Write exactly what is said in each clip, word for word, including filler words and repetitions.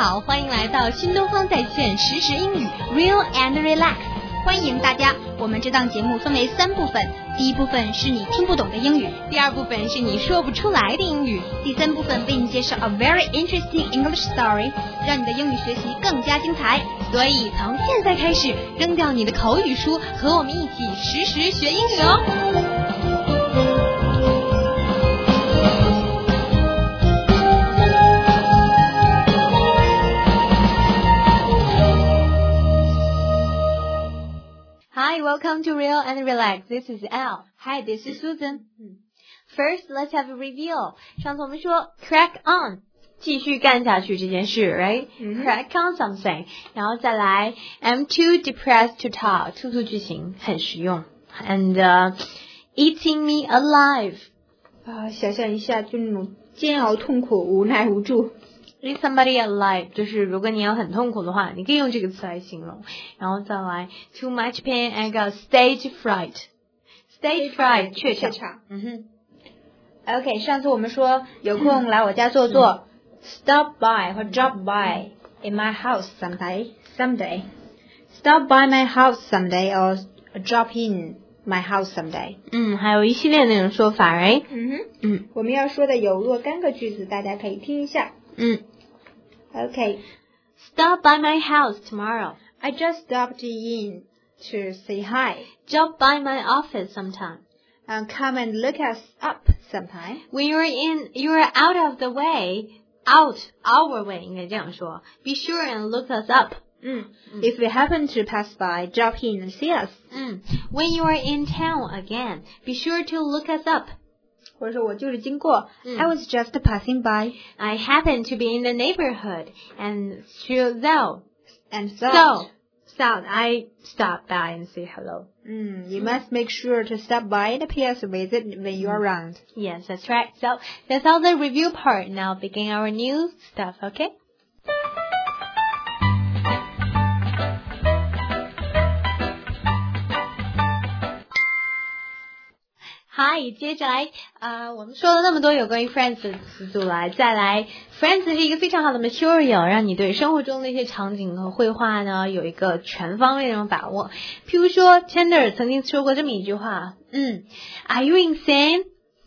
好，欢迎来到新东方在线实时英语 Real and Relax。欢迎大家，我们这档节目分为三部分，第一部分是你听不懂的英语，第二部分是你说不出来的英语，第三部分为你介绍 a very interesting English story， 让你的英语学习更加精彩。所以从现在开始，扔掉你的口语书，和我们一起实时学英语哦。Hi, welcome to Real and Relax. This is Elle. Hi, this is Susan. First, let's have a review. 上次我们说 crack on, 继续干下去这件事 right? Mm-hmm. Crack on something. 然后再来 I'm too depressed to talk. 突突句型很实用。And uh, eating me alive. 啊，想象一下就那种煎熬、痛苦、无奈、无助。 Eat somebody alive 就是如果你要很痛苦的话，你可以用这个词来形容。然后再来 too much pain and got stage fright. Stage fright 怯场。嗯哼。 OK， 上次我们说有空来我家坐坐、嗯、，stop by 或 drop by in my house someday. Someday. Stop by my house someday or drop in my house someday. 嗯，还有一系列那种说法 ，right？ 嗯哼。嗯，我们要说的有若干个句子，大家可以听一下。 嗯。 Okay. Stop by my house tomorrow. I just stopped in to say hi. Drop by my office sometime. And come and look us up sometime. When you're in, you're out of the way, out our way 应该这样说。Be sure and look us up. 嗯 If we happen to pass by, drop in and see us. 嗯 When you are in town again, be sure to look us up. 或者说我就是经过、 嗯、 I was just passing by. I happened to be in the neighborhood and so and so so thought I stopped by and say hello. 嗯 You must make sure to stop by and pay us a visit when you are around. Yes, that's right. So that's all the review part. Now begin our new stuff, okay?嗨，接着来啊、呃，我们说了那么多有关于 Friends 的词组来，再来 Friends 是一个非常好的 material， 让你对生活中的一些场景和绘画呢有一个全方位的把握。譬如说 Chandler 曾经说过这么一句话，嗯 Are you insane?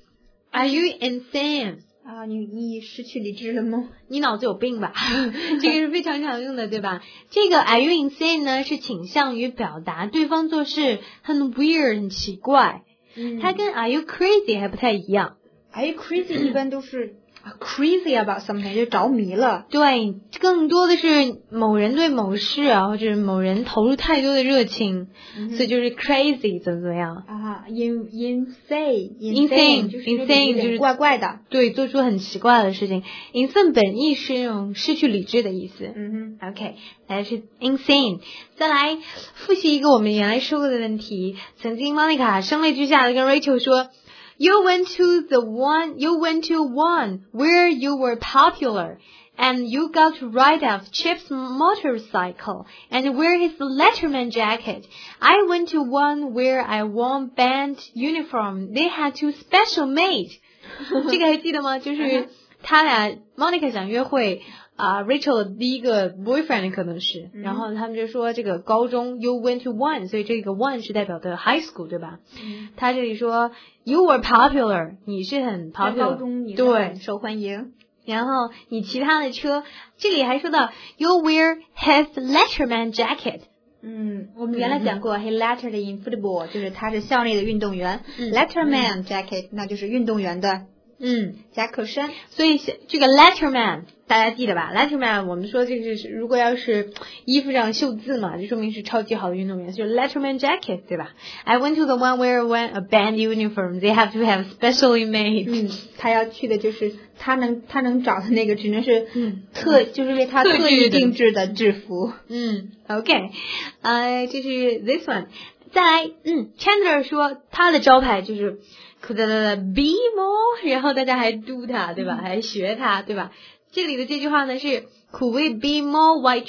Are you insane? 啊，你你失去理智了吗？ 你脑子有病吧？这个是非常常用的，对吧？这个 Are you insane 呢是倾向于表达对方做事很 weird 很奇怪。嗯、它跟 Are you crazy 还不太一样。 Are you crazy 一般都是、嗯、crazy about something 就着迷了。 对，更多的是某人对某事啊，或者某人投入太多的热情，嗯、所以就是 crazy 怎么怎么样啊 ？in insane insane 就是 insane 就是怪怪的， 对，做出很奇怪的事情。insane 本意是那种失去理智的意思。 嗯哼 ，OK， 来是 insane。再来复习一个我们原来说过的问题。曾经 Monica 声泪俱下的跟 Rachel 说 ，You went to the one, you went to one where you were popular, and you got to ride off Chip's motorcycle and wear his Letterman jacket. I went to one where I wore band uniform. They had two special made. 这个还记得吗？就是他俩 Monica 想约会。啊、uh, ，Rachel 第一个 boyfriend 可能是，嗯、然后他们就说这个高中 you went to one， 所以这个 one 是代表的 high school 对吧？嗯、他这里说 you were popular， 你是很 popular， 高中你是很受欢迎。 然后你骑他的车，这里还说到 you wear his Letterman jacket。 嗯，我们原来讲过、嗯、he lettered in football， 就是他是校内的运动员、嗯、，Letterman jacket 那就是运动员的。 嗯， 夹克衫， 所以这个 Letterman 大家记得吧 ？Letterman 我们说这个是如果要是衣服上绣字嘛，就说明是超级好的运动员，就是 Letterman jacket 对吧 ？I went to the one where when a band uniform they have to have specially made。 嗯，他要去的就是他能他能找的那个只能是嗯特、嗯、就是为他特意定制的制服。 嗯 ，OK， 呃，这是 this one。再来，嗯 ，Chandler 说他的招牌就是。Could be more， 然后大家还 do 他，对吧？嗯、还学他，对吧？这里的这句话呢是 Could we be more white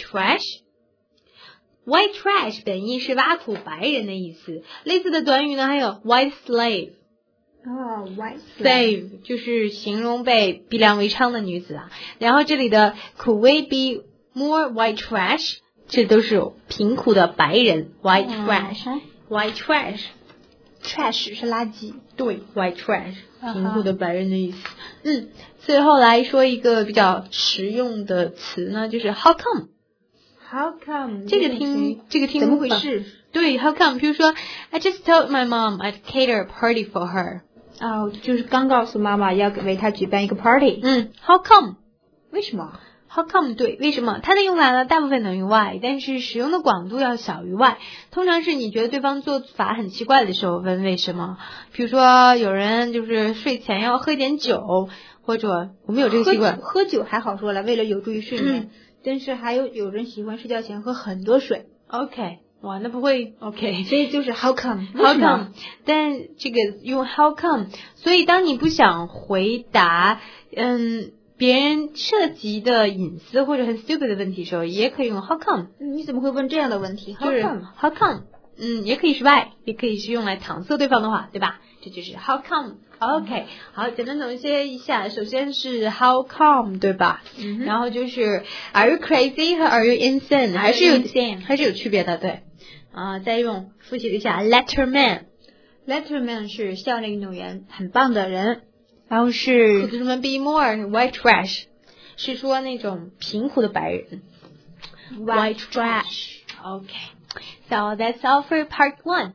trash？White trash 本意是挖苦白人的意思，类似的短语呢还有 white slave。 哦 ，white slave 就是形容被逼良为娼的女子啊。然后这里的 Could we be more white trash， 这都是贫苦的白人 white trash， white trash trash 是垃圾， 对 white trash 贫苦的白人的意思。嗯，最后来说一个比较实用的词呢，就是 how come。 How come 这个听这个听怎么回事？ 对 how come， 比如说 I just told my mom I'd cater a party for her。 哦，就是刚告诉妈妈要为她举办一个 party。 嗯 how come 为什么？ How come 对，为什么？它的用法呢，大部分等于 why， 但是使用的广度要小于 why。通常是你觉得对方做法很奇怪的时候问为什么。比如说有人就是睡前要喝一点酒，或者我们有这个习惯。 喝, 喝酒还好说了，为了有助于睡眠。嗯、但是还有有人喜欢睡觉前喝很多水。 OK， 哇，那不会 OK， 所以就是 how come how come， 但这个用 how come， 所以当你不想回答，嗯。别人涉及的隐私或者很 stupid 的问题的时候，也可以用 how come。 你怎么会问这样的问题？ How come？ How come？ 嗯，也可以是 why， 也可以是用来搪塞对方的话，对吧？这就是 how come。OK， 好，简单总结一下，首先是 how come， 对吧？嗯、然后就是 Are you crazy 和 Are you insane？ 还是有 insane 还是有区别的，对。啊、呃，再用复习一下 Letterman。Letterman 是校内运动员，很棒的人。然后是 Could someone be more white trash， 是说那种贫苦的白人 white trash。 Okay, so that's all for part one.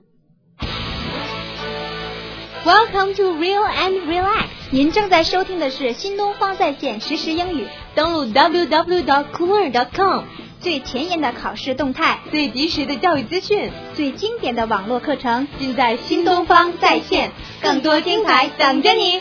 Welcome to Real and Relax. 您正在收听的是新东方在线实时英语， 登录 double-u double-u double-u dot coollearn dot com， 最前沿的考试动态， 最及时的教育资讯， 最经典的网络课程， 尽在新东方在线，更多精彩等着你。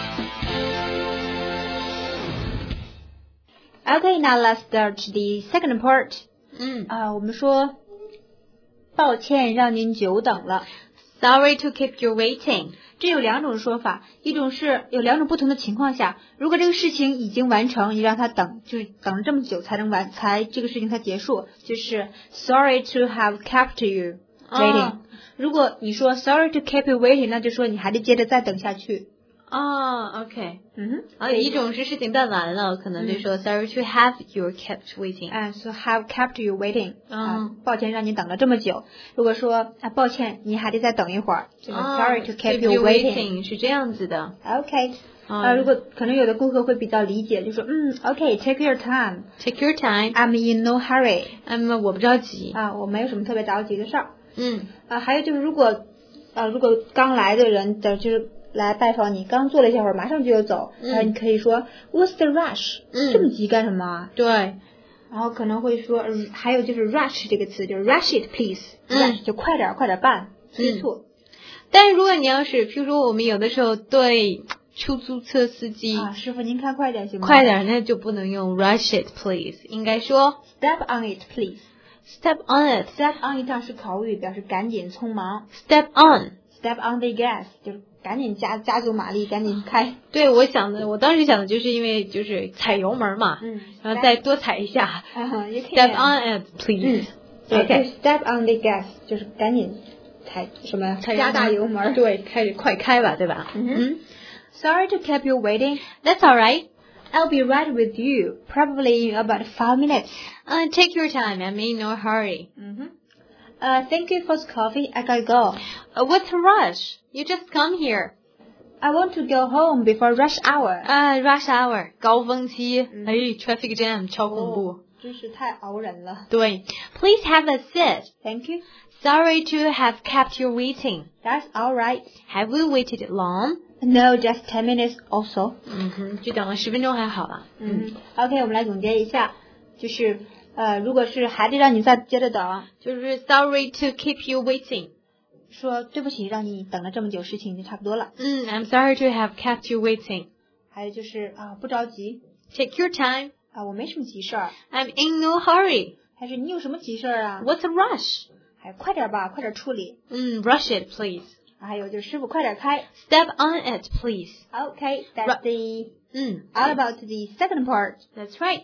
Okay, now let's start the second part. 嗯啊、uh, 我们说抱歉让您久等了。 Sorry to keep you waiting. 这有两种说法，一种是有两种不同的情况下，如果这个事情已经完成，你让他等，就是等了这么久才能完，才这个事情才结束，就是 Sorry to have kept you waiting、哦、如果你说 Sorry to keep you waiting， 那就说你还得接着再等下去。 哦、oh, OK， 嗯哼， 啊，一种是事情办完了，可能就说、嗯、Sorry to have you kept waiting， 啊 so have kept you waiting， 嗯、 啊，抱歉让你等了这么久。如果说啊，抱歉你还得再等一会儿，就是 Sorry to keep you waiting， 是这样子的。 OK， 啊，如果可能有的顾客会比较理解，就说嗯 OK，take your time，take your time，I'm in no hurry，I'm 我不着急啊，我没有什么特别着急的事儿。 嗯， 啊，还有就是如果啊，如果刚来的人的就是来拜访你，刚坐了一会儿，马上就要走，然后、嗯、你可以说 What's the rush？、嗯、这么急干什么啊？ 对， 然后可能会说，还有就是 rush 这个词，就是 rush it please， 嗯 rush 就快点快点办，催促、 嗯。但是如果你要是，譬如说我们有的时候对出租车司机啊，师傅您开快点行吗？ 快点，那就不能用 rush it please， 应该说 step on it please。Step on it， step on it 是口语，表示赶紧匆忙。 Step on，step on the gas 就是赶紧加加足马力，赶紧开。 对，我想的，我当时想的就是因为就是踩油门嘛， 嗯， 然后再多踩一下。 Uh-huh, Step on it, please. 嗯 OK, step on the gas 就是赶紧踩什么？加大油门。 对，开始快开吧，对吧？ 嗯嗯。Sorry to keep you waiting. That's all right. I'll be right with you, probably in about five minutes. Uh, take your time. I'm in no hurry. Mm-hmm. Uh, thank you for the coffee. I gotta go. Uh, what's a rush? You just come here. I want to go home before rush hour. 啊、uh, ，rush hour 高峰期，哎、嗯、，traffic jam 超恐怖，哦、 真是太熬人了。 对 ，Please have a seat. Thank you. Sorry to have kept you waiting. That's all right. Have we waited long? No, just ten minutes also. 嗯哼，就等了十分钟还好吧。 嗯 ，OK， 我们来总结一下，就是呃，如果是还得让你再接着等， 就是 Sorry to keep you waiting。 说对不起，让你等了这么久，事情已经差不多了。 嗯 ，I'm sorry to have kept you waiting。 还有就是啊，不着急 ，Take your time。 啊，我没什么急事儿。 I'm in no hurry。 还是你有什么急事儿啊 ？What's a rush？ 还快点吧，快点处理。 嗯 ，Rush it, please。 还有就是师傅快点开 ，Step on it, please。 Okay, that's the 嗯 all about the second part. That's right.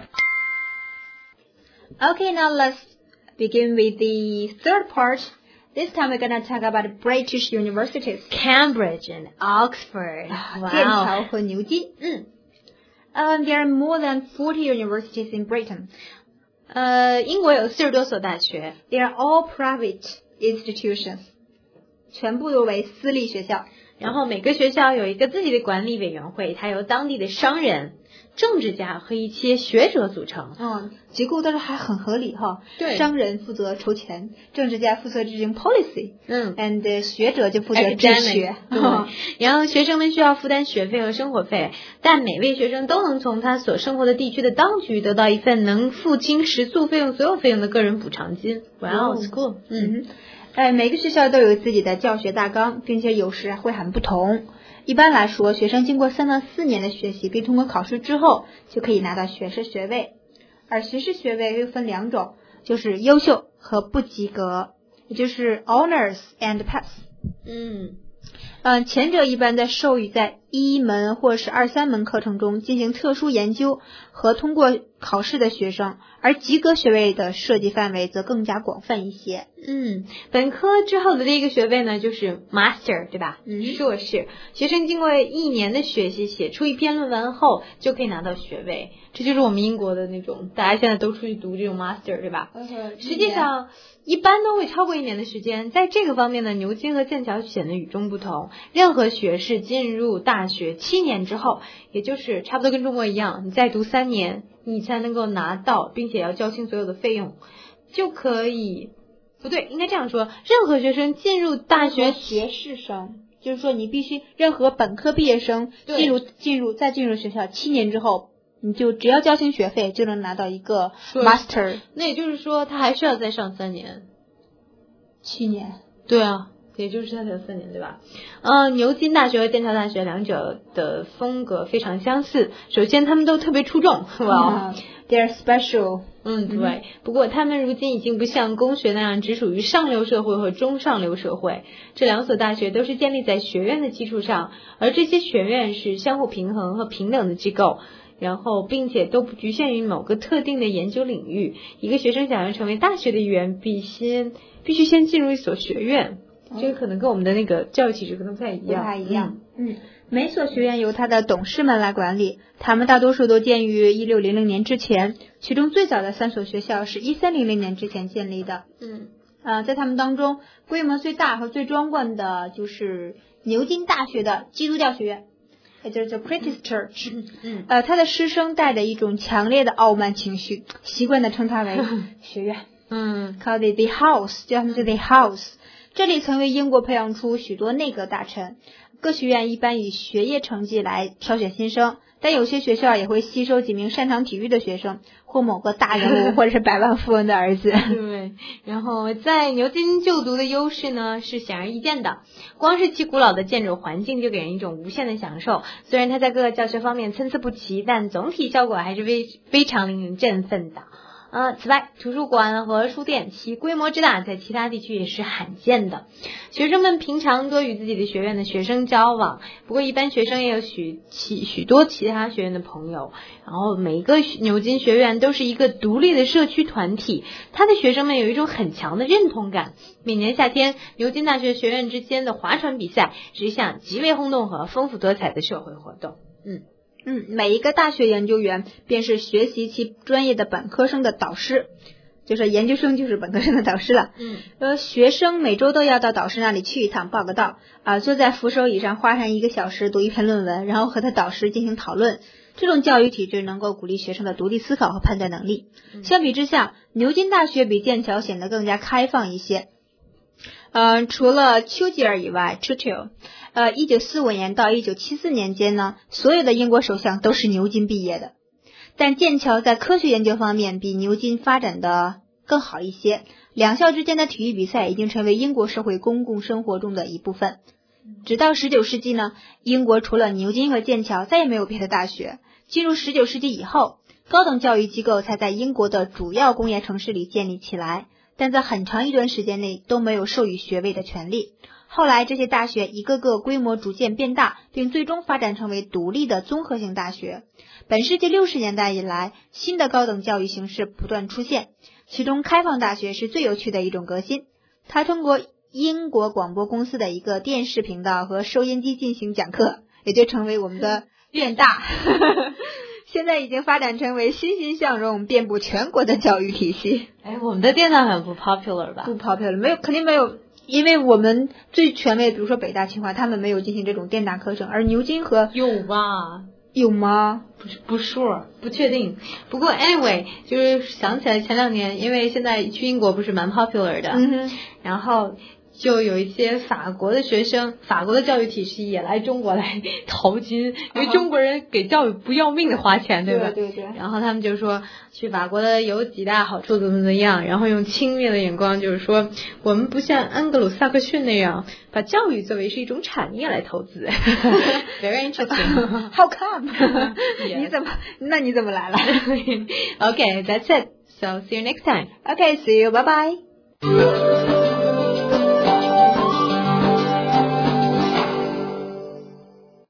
Okay, now let's begin with the third part. This time we're gonna talk about British universities. Cambridge and Oxford. 剑桥和牛津。 嗯。 Um, there are more than forty universities in Britain. 呃，英国有四十多所大学。 They are all private institutions. 全部都为私立学校。 然后每个学校有一个自己的管理委员会，它由当地的商人、政治家和一些学者组成。 嗯，结构倒是还很合理哈。 对， 商人负责筹钱，政治家负责制定 policy， 嗯 ，and 学者就负责治学。 对，然后学生们需要负担学费和生活费，但每位学生都能从他所生活的地区的当局得到一份能付清食宿费用所有费用的个人补偿金。Wow, it's cool。嗯。 呃，每个学校都有自己的教学大纲，并且有时会很不同。一般来说，学生经过三到四年的学习，并通过考试之后，就可以拿到学士学位。而学士学位又分两种，就是优秀和不及格，也就是 honors and pass。 嗯。 嗯，前者一般在授予在一门或是二三门课程中进行特殊研究和通过考试的学生，而及格学位的涉及范围则更加广泛一些。 嗯，本科之后的第一个学位呢，就是 master， 对吧？ 嗯， 硕士。学生经过一年的学习，写出一篇论文后，就可以拿到学位。这就是我们英国的那种，大家现在都出去读这种 master， 对吧？ 嗯， 实际上一般都会超过一年的时间。在这个方面呢，牛津和剑桥显得与众不同。任何学士进入大学七年之后，也就是差不多跟中国一样，你再读三年，你才能够拿到，并且要交清所有的费用，就可以。不对，应该这样说，任何学生进入大学， 学士生，就是说你必须任何本科毕业生进入进入再进入学校七年之后，你就只要交清学费就能拿到一个 master。 那也就是说他还需要再上三年。 七年。 对啊，也就是他才有四年，对吧？呃，牛津大学和剑桥大学两者的风格非常相似。首先他们都特别出众，哇、 wow, ，they're special。 嗯，对。嗯、不过他们如今已经不像公学那样只属于上流社会和中上流社会。这两所大学都是建立在学院的基础上，而这些学院是相互平衡和平等的机构。然后，并且都不局限于某个特定的研究领域。一个学生想要成为大学的一员，必先必须先进入一所学院。这个可能跟我们的那个教育体制可能不太一样。 不太一样。嗯，嗯每所学院由它的董事们来管理，他们大多数都建于一六零零年之前，其中最早的三所学校是一三零零年之前建立的。 嗯， 呃，在他们当中，规模最大和最壮观的就是牛津大学的基督教学院。也就是 British Church， 嗯， 呃，他的师生带着一种强烈的傲慢情绪，习惯的称它为学院， 嗯 ，called it the house， 叫他们是 the house。这里曾为英国培养出许多内阁大臣。各学院一般以学业成绩来挑选新生，但有些学校也会吸收几名擅长体育的学生，或某个大人物或者是百万富翁的儿子。 对，然后在牛津就读的优势呢是显而易见的，光是其古老的建筑环境就给人一种无限的享受。虽然它在各个教学方面参差不齐，但总体效果还是非非常令人振奋的。呃，此外，图书馆和书店其规模之大，在其他地区也是罕见的。学生们平常多与自己的学院的学生交往，不过一般学生也有许其许多其他学院的朋友。然后每一个牛津学院都是一个独立的社区团体，他的学生们有一种很强的认同感。每年夏天，牛津大学学院之间的划船比赛是一项极为轰动和丰富多彩的社会活动。嗯。 嗯，每一个大学研究员便是学习其专业的本科生的导师，就是研究生就是本科生的导师了。 嗯， 呃，学生每周都要到导师那里去一趟报个到啊，坐在扶手椅上花上一个小时读一篇论文，然后和他导师进行讨论。这种教育体制能够鼓励学生的独立思考和判断能力。 嗯、 相比之下，牛津大学比剑桥显得更加开放一些。呃，除了丘吉尔以外 ，Churchill。呃，一九四五年到一九七四年间呢，所有的英国首相都是牛津毕业的。但剑桥在科学研究方面比牛津发展的更好一些。两校之间的体育比赛已经成为英国社会公共生活中的一部分。直到十九世纪呢，英国除了牛津和剑桥，再也没有别的大学。进入十九世纪以后，高等教育机构才在英国的主要工业城市里建立起来，但在很长一段时间内都没有授予学位的权利。后来这些大学一个个规模逐渐变大，并最终发展成为独立的综合性大学。本世纪六十年代以来，新的高等教育形式不断出现，其中开放大学是最有趣的一种革新。它通过英国广播公司的一个电视频道和收音机进行讲课，也就成为我们的电大。现在已经发展成为欣欣向荣、遍布全国的教育体系。 哎，我们的电大很不 popular 吧？ 不 popular， 没有，肯定没有，因为我们最权威，比如说北大、清华，他们没有进行这种电大课程，而牛津和有吧？ 有吗？ 不是不 sure， 不确定。不过 anyway， 就是想起来前两年，因为现在去英国不是蛮 popular 的， 嗯哼， 然后就有一些法国的学生，法国的教育体系也来中国来淘金，因为中国人给教育不要命的花钱，对吧？ 对对对。 然后他们就说去法国的有几大好处怎么怎么样，然后用轻蔑的眼光就是说我们不像安格鲁萨克逊那样把教育作为是一种产业来投资。Very interesting. How come? 你怎么？那你怎么来了 ？Okay, that's it. So see you next time. Okay, see you. Bye bye.